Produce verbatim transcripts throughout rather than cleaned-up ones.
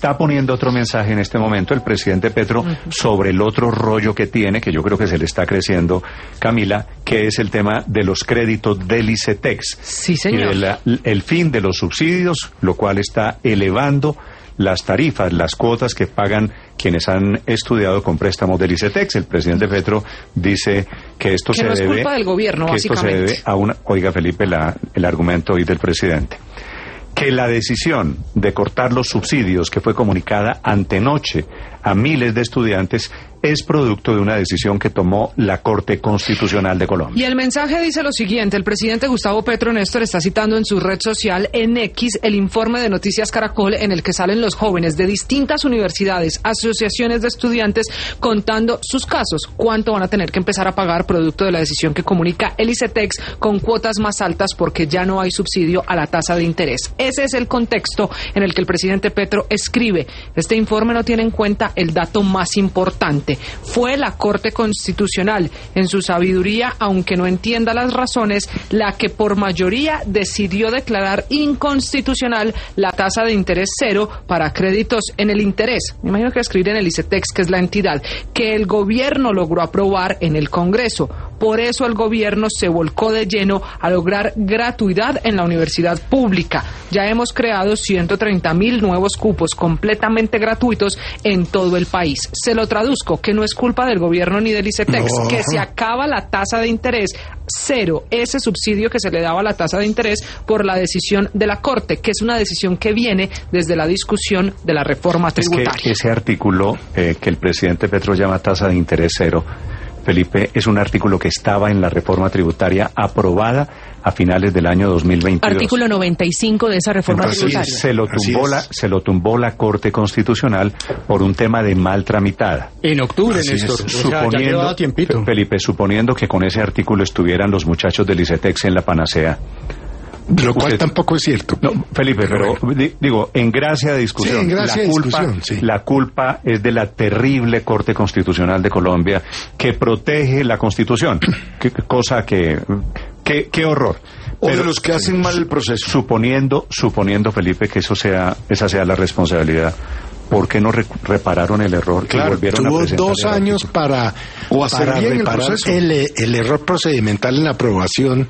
está poniendo otro mensaje en este momento el presidente Petro uh-huh. sobre el otro rollo que tiene, que yo creo que se le está creciendo, Camila, que es el tema de los créditos del ICETEX. Sí, señor. Y de la, el fin de los subsidios, lo cual está elevando las tarifas, las cuotas que pagan quienes han estudiado con préstamos del ICETEX. El presidente Petro dice que esto que se no debe... es culpa del gobierno, que básicamente. Esto se debe a una... Oiga, Felipe, la, el argumento hoy del presidente. Que la decisión de cortar los subsidios que fue comunicada antenoche a miles de estudiantes es producto de una decisión que tomó la Corte Constitucional de Colombia. Y el mensaje dice lo siguiente: el presidente Gustavo Petro Néstor está citando en su red social en X el informe de Noticias Caracol en el que salen los jóvenes de distintas universidades, asociaciones de estudiantes contando sus casos, cuánto van a tener que empezar a pagar producto de la decisión que comunica el ICETEX con cuotas más altas porque ya no hay subsidio a la tasa de interés. Ese es el contexto en el que el presidente Petro escribe: este informe no tiene en cuenta el dato más importante. Fue la Corte Constitucional, en su sabiduría, aunque no entienda las razones, la que por mayoría decidió declarar inconstitucional la tasa de interés cero para créditos en el interés. Me imagino que escribir en el ICETEX, que es la entidad que el gobierno logró aprobar en el Congreso. Por eso el gobierno se volcó de lleno a lograr gratuidad en la universidad pública. Ya hemos creado ciento treinta mil nuevos cupos completamente gratuitos en todo el país. Se lo traduzco, que no es culpa del gobierno ni del ICETEX, no. que se acaba la tasa de interés cero, ese subsidio que se le daba a la tasa de interés por la decisión de la Corte, que es una decisión que viene desde la discusión de la reforma tributaria. Es que ese artículo eh, que el presidente Petro llama tasa de interés cero, Felipe, es un artículo que estaba en la reforma tributaria aprobada a finales del año dos mil veintidós. Artículo noventa y cinco de esa reforma Entonces, tributaria. Se lo tumbó la, se lo tumbó la Corte Constitucional por un tema de mal tramitada. En octubre, Así Néstor. Es. O sea, suponiendo, tiempito. Felipe, suponiendo que con ese artículo estuvieran los muchachos del ICETEX en la panacea. Lo cual Usted, tampoco es cierto. No, Felipe, pero, pero di, digo, en gracia de discusión, sí, en gracia la, de culpa, discusión sí. la culpa es de la terrible Corte Constitucional de Colombia que protege la Constitución, que, cosa que, que, qué horror. O pero, de los que hacen mal el proceso. Suponiendo, suponiendo, Felipe, que eso sea, esa sea la responsabilidad. ¿Por qué no re repararon el error? Claro, y volvieron tuvo a presentar dos años para, o hacer para bien reparar el, el, el error procedimental en la aprobación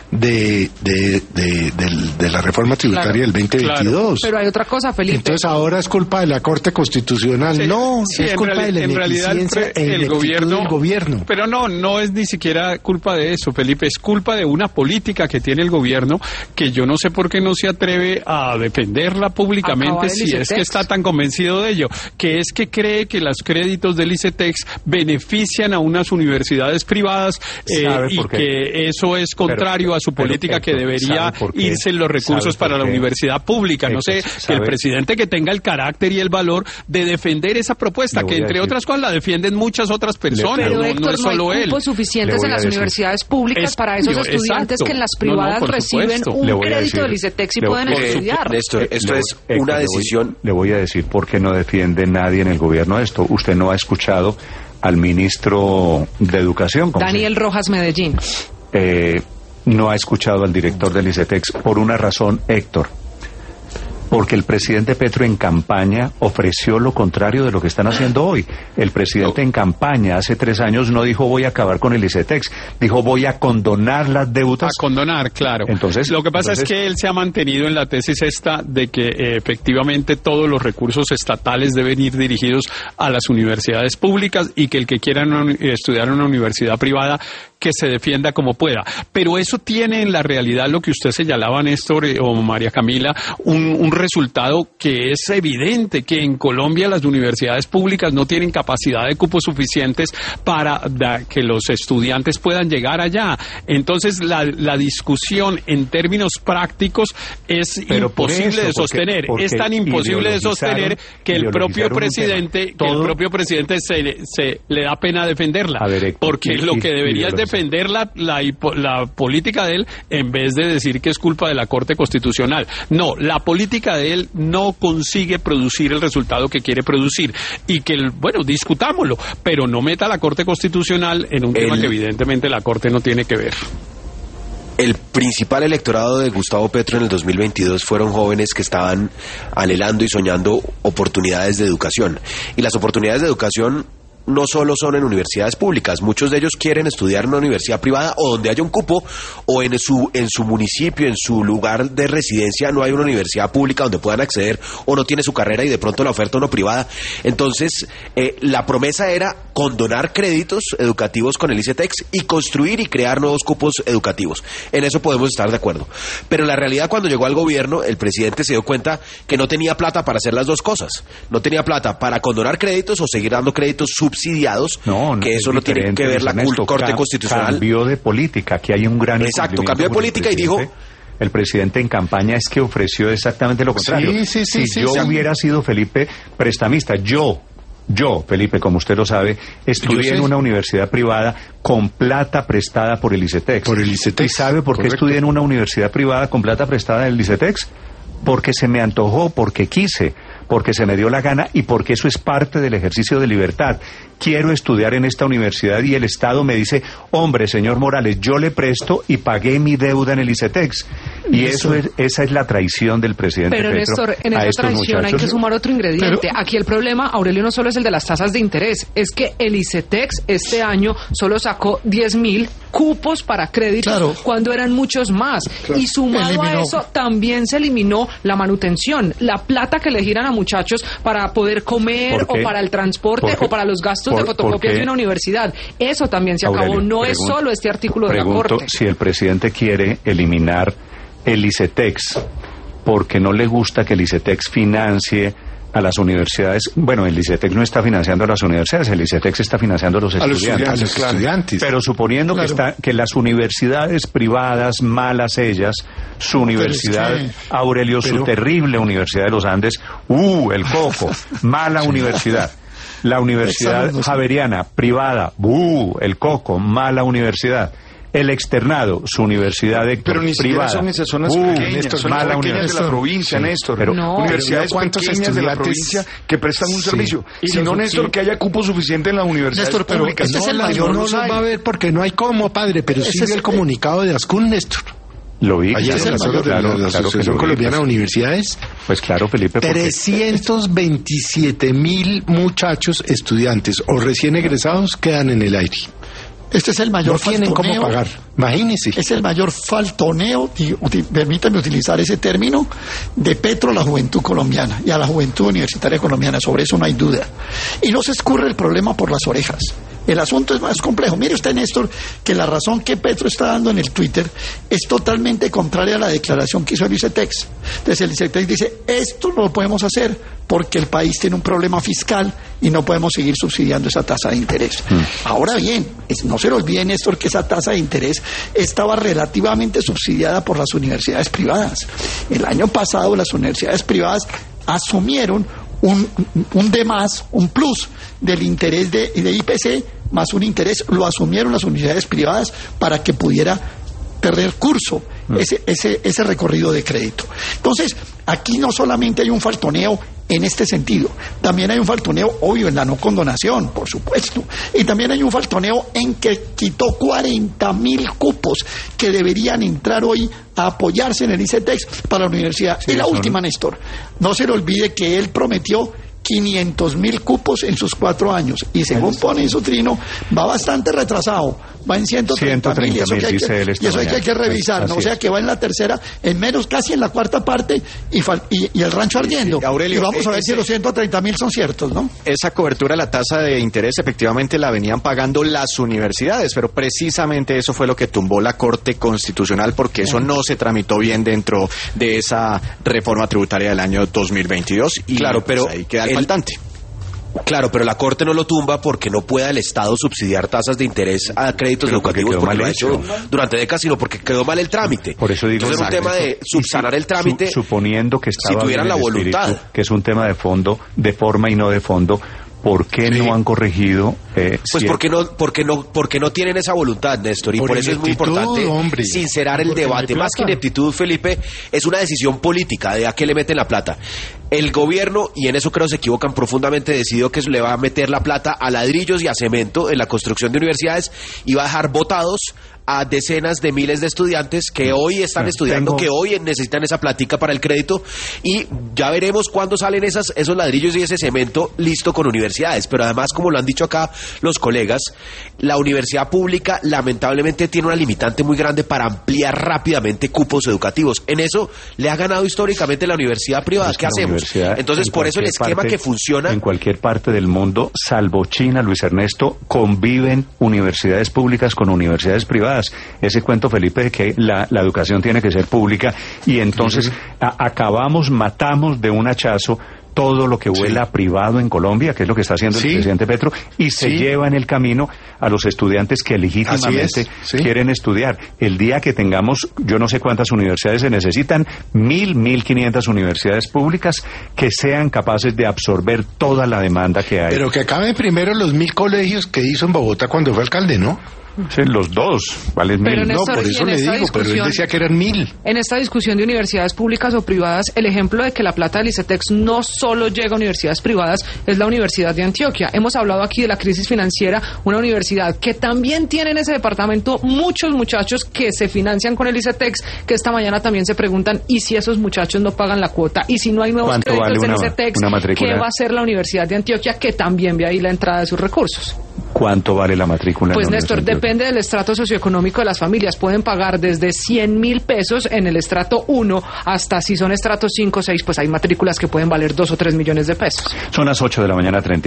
de, de, de, de, de la reforma tributaria claro, del veinte veintidós. Claro. Pero hay otra cosa, Felipe. Entonces ahora es culpa de la Corte Constitucional. Sí, no, sí, es culpa de la en realidad el, el, el gobierno, del gobierno. Pero no, no es ni siquiera culpa de eso, Felipe. Es culpa de una política que tiene el gobierno que yo no sé por qué no se atreve a defenderla públicamente si es que está tan convencido de ello. Que es que cree que los créditos del ICETEX benefician a unas universidades privadas eh, y que eso es contrario pero, a su política pero, Héctor, que debería irse los recursos para la universidad pública. No sé, que el presidente que tenga el carácter y el valor de defender esa propuesta, que entre otras cosas la defienden muchas otras personas, pero, no, Héctor, no es solo no hay él. cupos suficientes en las decir. universidades públicas es, para esos estudiantes exacto. que en las privadas no, no, reciben supuesto. un crédito decir, del ICETEX y pueden estudiar. Néstor, esto le, es Héctor, una le decisión... Voy, le voy a decir por qué no defiende nadie en el gobierno esto. Usted no ha escuchado al ministro de Educación. Daniel se... Rojas Medellín. Eh, no ha escuchado al director del ICETEX por una razón, Héctor. Porque el presidente Petro en campaña ofreció lo contrario de lo que están haciendo hoy. El presidente en campaña hace tres años no dijo voy a acabar con el ICETEX, dijo voy a condonar las deudas. A condonar, claro. Entonces, lo que pasa entonces, es que él se ha mantenido en la tesis esta de que eh, efectivamente todos los recursos estatales deben ir dirigidos a las universidades públicas y que el que quiera una, estudiar en una universidad privada que se defienda como pueda. Pero eso tiene en la realidad lo que usted señalaba, Néstor eh, o María Camila, un, un resultado que es evidente, que en Colombia las universidades públicas no tienen capacidad de cupos suficientes para da, que los estudiantes puedan llegar allá. Entonces la, la discusión en términos prácticos es Pero imposible eso, de sostener. Porque, porque es tan imposible de sostener que el propio presidente, que el propio presidente se, se le da pena defenderla. Ver, porque y, lo que debería es defender la, la, la política de él en vez de decir que es culpa de la Corte Constitucional. No, la política de él no consigue producir el resultado que quiere producir y que, bueno, discutámoslo, pero no meta a la Corte Constitucional en un el... tema que evidentemente la Corte no tiene que ver. El principal electorado de Gustavo Petro en el dos mil veintidós fueron jóvenes que estaban anhelando y soñando oportunidades de educación. Y las oportunidades de educación no solo son en universidades públicas, muchos de ellos quieren estudiar en una universidad privada o donde haya un cupo, o en su en su municipio, en su lugar de residencia no hay una universidad pública donde puedan acceder, o no tiene su carrera y de pronto la oferta no privada. Entonces, eh, la promesa era condonar créditos educativos con el ICETEX y construir y crear nuevos cupos educativos. En eso podemos estar de acuerdo. Pero la realidad, cuando llegó al gobierno, el presidente se dio cuenta que no tenía plata para hacer las dos cosas. No tenía plata para condonar créditos o seguir dando créditos subsidiados subsidiados, no, no, que eso no tiene que ver la Ernesto, Corte Constitucional. Cambió de política, aquí hay un gran Exacto, cambió de política y dijo... El presidente en campaña es que ofreció exactamente lo contrario. Sí, sí, sí, si sí, yo sí. hubiera sido Felipe prestamista, yo, yo, Felipe, como usted lo sabe, estudié en una universidad privada con plata prestada por el ICETEX. Por el ICETEX. ¿Y sabe por qué Correcto. estudié en una universidad privada con plata prestada del ICETEX? Porque se me antojó, porque quise, porque se me dio la gana y porque eso es parte del ejercicio de libertad. Quiero estudiar en esta universidad y el Estado me dice, hombre, señor Morales, yo le presto y pagué mi deuda en el ICETEX. Y eso es, esa es la traición del presidente Pero, Petro Néstor, en a esa estos traición muchachos. hay que sumar otro ingrediente. Pero- Aquí el problema, Aurelio, no solo es el de las tasas de interés, es que el ICETEX este año solo sacó diez mil cupos para créditos, Claro. cuando eran muchos más. Y sumado Eliminó. a eso, también se eliminó la manutención, la plata que le giran a muchachos para poder comer, ¿Por o qué? para el transporte, ¿Por qué? o para los gastos ¿Por- de fotocopias por qué? de una universidad. Eso también se acabó. Aurelio, No es pregunto- solo este artículo de la pregunto Corte. si el presidente quiere eliminar el ICETEX porque no le gusta que el ICETEX financie a las universidades. Bueno, el ICETEX no está financiando a las universidades, el ICETEX está financiando a los A los estudiantes. estudiantes, claro. estudiantes. Pero suponiendo Claro. que está que las universidades privadas, malas ellas, su universidad, que- Aurelio, su pero- terrible Universidad de los Andes, uh, el coco, mala universidad. La Universidad Examen, Javeriana, privada, uh, el coco, mala universidad. El externado, su universidad de Pero ni siquiera privada. son esas zonas Uh, pequeñas, Néstor, son las mala pequeñas de universidad. la provincia, Sí, Néstor. pero- No. Universidades ¿Cuántos pequeñas de la estudiantes? provincia que prestan un Sí. servicio. Y si Pero no, Néstor, sí. que haya cupo suficiente en las universidades Néstor, pero públicas. este es el No, mayor- No, no los los hay. va a ver porque no hay cómo, padre, pero sí Ese vio es el el- comunicado de Ascun, Néstor. Lo vi, Ayer claro, en la claro, sala de claro, la claro que Asociación lo vi, Colombiana de pues, Universidades. pues claro, Felipe, porque trescientos veintisiete mil muchachos estudiantes o recién egresados quedan en el aire. Este es el mayor No tienen cómo faltoneo. pagar. Imagínense. Es el mayor faltoneo, y uti- permítanme utilizar ese término, de Petro a la juventud colombiana y a la juventud universitaria colombiana. Sobre eso no hay duda. Y no se escurre el problema por las orejas. El asunto es más complejo. Mire usted, Néstor, que la razón que Petro está dando en el Twitter es totalmente contraria a la declaración que hizo el ICETEX. Entonces el ICETEX dice, esto no lo podemos hacer porque el país tiene un problema fiscal y no podemos seguir subsidiando esa tasa de interés. Ahora bien, es- no se le olvide, Néstor, que esa tasa de interés estaba relativamente subsidiada por las universidades privadas. El año pasado las universidades privadas asumieron un, un de más, un plus del interés de, de I P C más un interés, lo asumieron las universidades privadas para que pudiera tener curso ese, ese, ese recorrido de crédito. Entonces, aquí no solamente hay un faltoneo en este sentido, también hay un faltoneo obvio en la no condonación, por supuesto, y también hay un faltoneo en que quitó cuarenta mil cupos que deberían entrar hoy a apoyarse en el ICETEX para la universidad. Sí, y la son- última, Néstor, no se le olvide que él prometió quinientos mil cupos en sus cuatro años y según pone en su trino va bastante retrasado, va en ciento treinta mil y eso, que hay, dice él que, esta y eso hay que, hay que mañana. revisar, ¿no? Así O sea es. que va en la tercera, en menos casi en la cuarta parte y, fal- y, y el rancho ardiendo. Sí, Aurelio, y vamos a ver eh, si ese- los ciento treinta mil son ciertos, ¿no? Esa cobertura de la tasa de interés efectivamente la venían pagando las universidades, pero precisamente eso fue lo que tumbó la Corte Constitucional porque eso no se tramitó bien dentro de esa reforma tributaria del año dos mil veintidós y Claro, pues, pero ahí queda el el- faltante. Claro, pero la Corte no lo tumba porque no pueda el Estado subsidiar tasas de interés a créditos Pero porque educativos quedó porque mal lo ha hecho. hecho durante décadas, sino porque quedó mal el trámite. Por eso digo, Entonces es un exacto. tema de subsanar el trámite. Su- suponiendo que estaba si tuvieran bien la el espíritu, voluntad. que es un tema de fondo, de forma y no de fondo, ¿por qué Sí. no han corregido? eh, Pues si- porque no, porque no, porque no tienen esa voluntad, Néstor, y por, Por eso es muy ineptitud, importante hombre. sincerar el Porque no hay debate. Más que plata. ineptitud, Felipe, es una decisión política de a qué le meten la plata. El gobierno, y en eso creo se equivocan profundamente, decidió que le va a meter la plata a ladrillos y a cemento en la construcción de universidades y va a dejar botados a decenas de miles de estudiantes que hoy están estudiando, Tengo... que hoy necesitan esa plática para el crédito, y ya veremos cuándo salen esas, esos ladrillos y ese cemento listo con universidades. Pero además, como lo han dicho acá los colegas, la universidad pública lamentablemente tiene una limitante muy grande para ampliar rápidamente cupos educativos. En eso le ha ganado históricamente la universidad privada. Es ¿Qué hacemos? Entonces, por eso el esquema parte, que funciona... En cualquier parte del mundo, salvo China, Luis Ernesto, conviven universidades públicas con universidades privadas. Ese cuento, Felipe, de que la, la educación tiene que ser pública, y entonces uh-huh. a, acabamos, matamos de un hachazo todo lo que vuela sí. privado en Colombia, que es lo que está haciendo sí. el presidente Petro, y se sí. lleva en el camino a los estudiantes que legítimamente sí. quieren estudiar. El día que tengamos, yo no sé cuántas universidades se necesitan, mil, mil quinientas universidades públicas que sean capaces de absorber toda la demanda que hay. Pero que acaben primero los mil colegios que hizo en Bogotá cuando fue alcalde, ¿no? Sí, los dos, valen mil. Pero Néstor, no, por eso le digo, pero él decía que eran mil. En esta discusión de universidades públicas o privadas, el ejemplo de que la plata del ICETEX no solo llega a universidades privadas es la Universidad de Antioquia. Hemos hablado aquí de la crisis financiera, una universidad que también tiene en ese departamento muchos muchachos que se financian con el ICETEX, que esta mañana también se preguntan, ¿y si esos muchachos no pagan la cuota? ¿Y si no hay nuevos créditos vale en una, ICETEX? una matrícula? ¿Qué va a hacer la Universidad de Antioquia, que también ve ahí la entrada de sus recursos? ¿Cuánto vale la matrícula? Pues en la Néstor, depende del estrato socioeconómico de las familias. Pueden pagar desde cien mil pesos en el estrato uno hasta, si son estratos cinco o seis, pues hay matrículas que pueden valer dos o tres millones de pesos. Son las ocho de la mañana, treinta.